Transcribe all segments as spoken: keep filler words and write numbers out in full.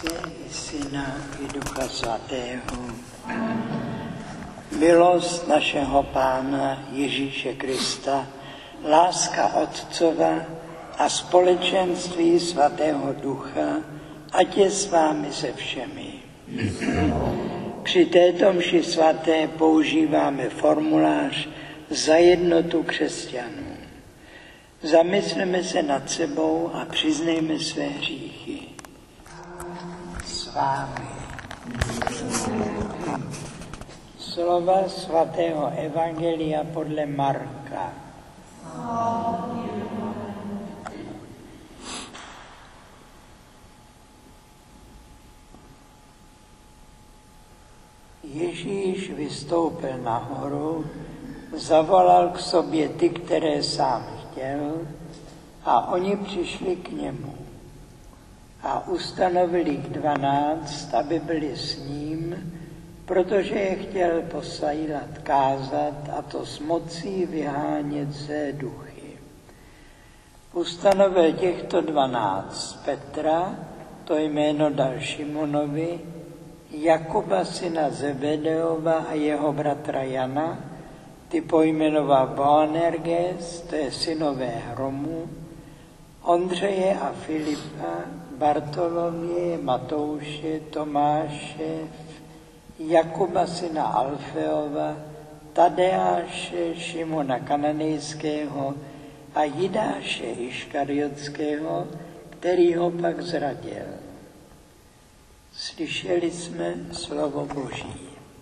Otce i Syna i Ducha Svatého. Milost našeho Pána Ježíše Krista, láska Otcova a společenství Svatého Ducha, ať je s vámi se všemi. Při této mši svaté používáme formulář za jednotu křesťanů. Zamysleme se nad sebou a přiznejme své hříchy. S vámi. Slova svatého Evangelia podle Marka. Ježíš vystoupil nahoru, zavolal k sobě ty, které sám chtěl, a oni přišli k němu. A ustanovili jich dvanáct, aby byli s ním, protože je chtěl posílat kázat, a to s mocí vyhánět zlé duchy. Ustanovil těchto dvanáct Petra, to jméno dal Šimonovi, Jakuba syna Zebedeova a jeho bratra Jana, ty pojmenoval Boanerges, to je synové Hromu, Ondřeje a Filipa, Bartoloměje, Matouše, Tomáše, Jakuba syna Alfeova, Tadeáše, Šimona Kananejského a Jidáše Iškariotského, který ho pak zradil. Slyšeli jsme slovo Boží.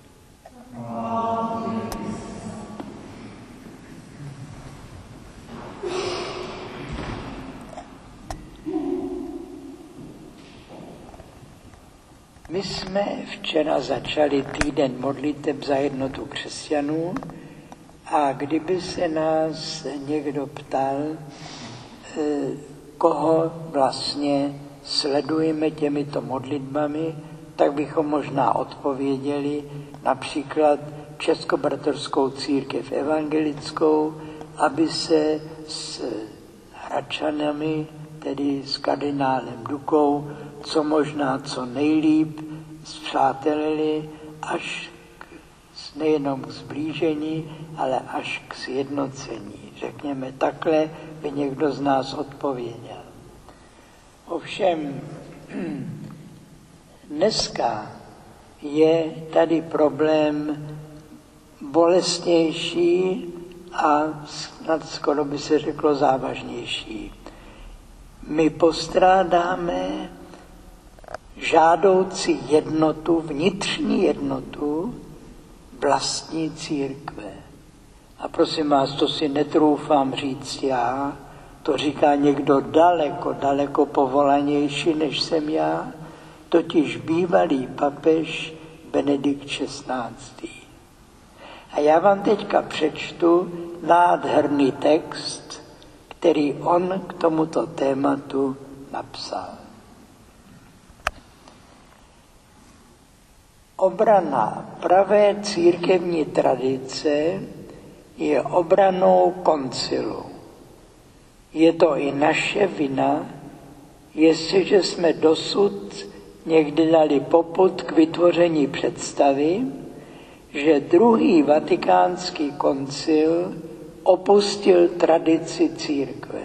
My jsme včera začali týden modliteb za jednotu křesťanů, a kdyby se nás někdo ptal, koho vlastně sledujeme těmito modlitbami, tak bychom možná odpověděli například Českobratorskou církev evangelickou, aby se s Hradčanami, tedy s kardinálem Dukou, co možná co nejlíp spřátelili až k, nejenom k zblížení, ale až k sjednocení. Řekněme, takhle by někdo z nás odpověděl. Ovšem, dneska je tady problém bolestnější a snad skoro by se řeklo závažnější. My postrádáme žádoucí jednotu, vnitřní jednotu vlastní církve. A prosím vás, to si netroufám říct já, to říká někdo daleko, daleko povolanější, než jsem já, totiž bývalý papež Benedikt šestnáctý. A já vám teďka přečtu nádherný text, který on k tomuto tématu napsal. Obrana pravé církevní tradice je obranou koncilu. Je to i naše vina, jestliže jsme dosud někdy dali popud k vytvoření představy, že druhý vatikánský koncil opustil tradici církve.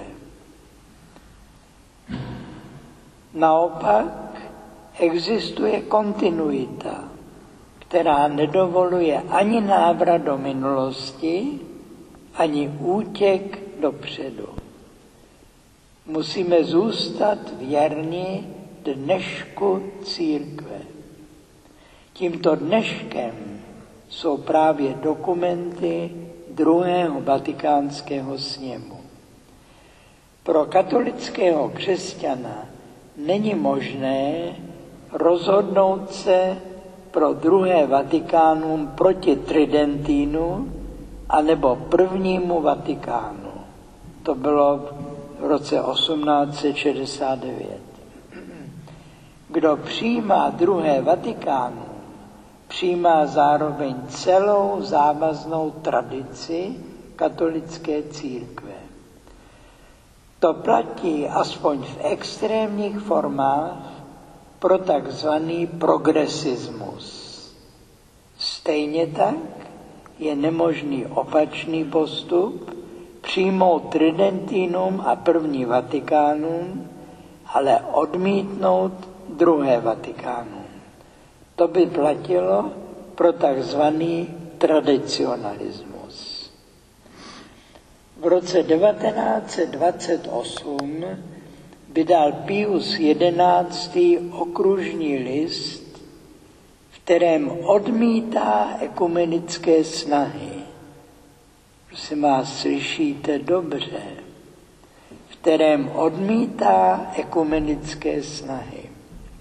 Naopak existuje kontinuita, která nedovoluje ani návrat do minulosti, ani útěk dopředu. Musíme zůstat věrni dnešku církve. Tímto dneškem jsou právě dokumenty druhého vatikánského sněmu. Pro katolického křesťana není možné rozhodnout se pro druhé Vatikánum proti Tridentínu anebo prvnímu Vatikánu. To bylo v roce osmnáct set šedesát devět. Kdo přijímá druhé Vatikánum, přijímá zároveň celou závaznou tradici katolické církve. To platí aspoň v extrémních formách pro takzvaný progresismus. Stejně tak je nemožný opačný postup, přijmout Tridentinum a první Vatikánum, ale odmítnout druhé Vatikánum. To by platilo pro takzvaný tradicionalismus. V roce devatenáct set dvacet osm vydal Pius jedenáctý okružní list, v kterém odmítá ekumenické snahy. Prosím vás, slyšíte dobře. V kterém odmítá ekumenické snahy.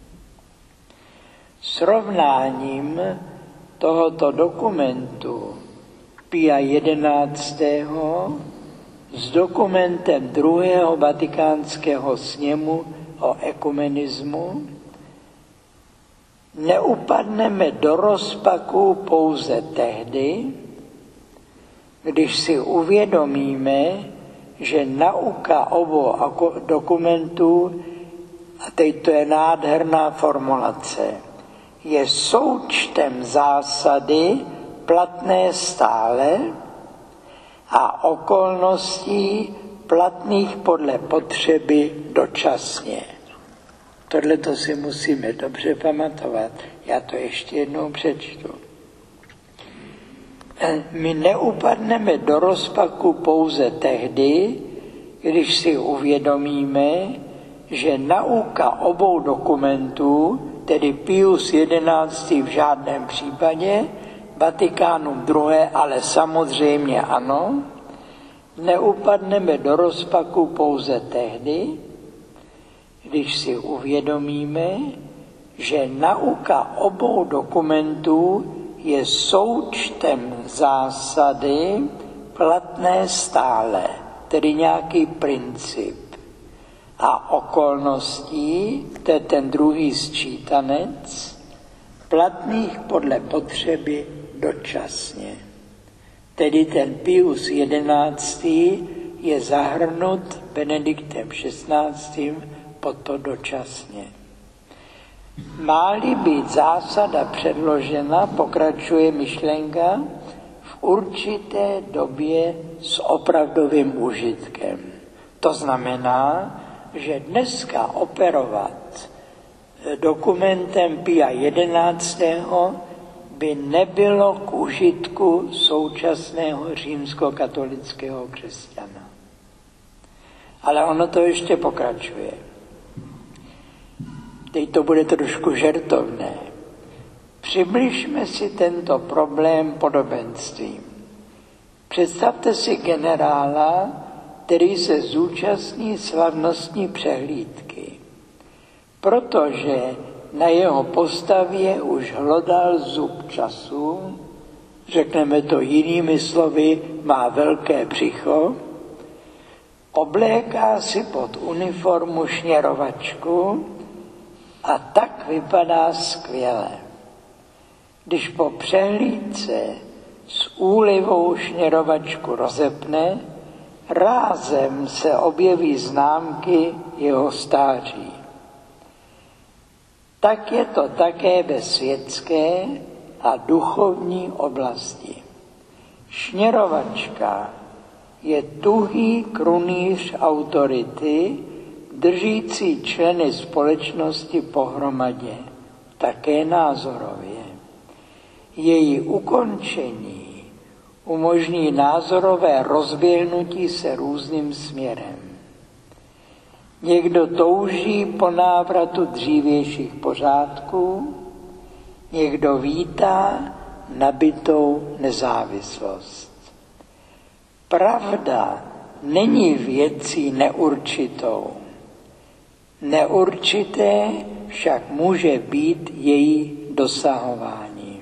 Srovnáním tohoto dokumentu Pia jedenáctého s dokumentem druhého vatikánského sněmu o ekumenismu neupadneme do rozpaku pouze tehdy, když si uvědomíme, že nauka obou dokumentů, a teď to je nádherná formulace, je součtem zásady platné stále a okolností platných podle potřeby dočasně. Tohle to si musíme dobře pamatovat. Já to ještě jednou přečtu. My neupadneme do rozpaku pouze tehdy, když si uvědomíme, že nauka obou dokumentů, tedy Pius jedenáctý v žádném případě, Vatikánum druhé, ale samozřejmě ano, neupadneme do rozpaku pouze tehdy, když si uvědomíme, že nauka obou dokumentů je součtem zásady platné stále, tedy nějaký princip. A okolností, to je ten druhý sčítanec, platných podle potřeby dočasně. Tedy ten Pius jedenáctý je zahrnut Benediktem šestnáctým pod to dočasně. Má-li být zásada předložena, pokračuje myšlenka, v určité době s opravdovým užitkem. To znamená, že dneska operovat dokumentem Pia jedenáctého by nebylo k užitku současného římskokatolického křesťana. Ale ono to ještě pokračuje. Teď to bude trošku žertovné. Přibližme si tento problém podobenstvím. Představte si generála, který se zúčastní slavnostní přehlídky, protože na jeho postavě už hlodal zub času, řekneme to jinými slovy, má velké břicho, obléká si pod uniformu šněrovačku a tak vypadá skvěle. Když po přehlídce s úlivou šněrovačku rozepne, rázem se objeví známky jeho stáří. Tak je to také ve světské a duchovní oblasti. Šněrovačka je tuhý krunýř autority, držící členy společnosti pohromadě, také názorově. Její ukončení umožní názorové rozběhnutí se různým směrem. Někdo touží po návratu dřívějších pořádků, někdo vítá nabytou nezávislost. Pravda není věcí neurčitou. Neurčité však může být její dosahování.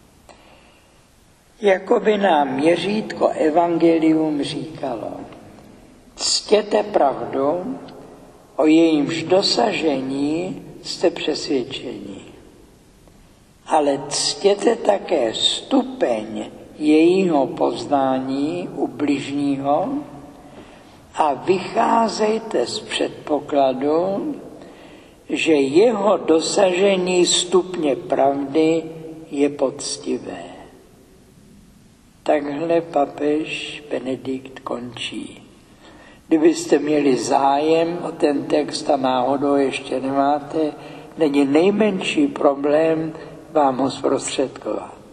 Jakoby nám měřítko evangelium říkalo, ctěte pravdu, o jejímž dosažení jste přesvědčeni. Ale ctěte také stupeň jejího poznání u bližního a vycházejte z předpokladu, že jeho dosažení stupně pravdy je poctivé. Takhle papež Benedikt končí. Kdybyste měli zájem o ten text a náhodou ještě nemáte, není nejmenší problém vám ho zprostředkovat.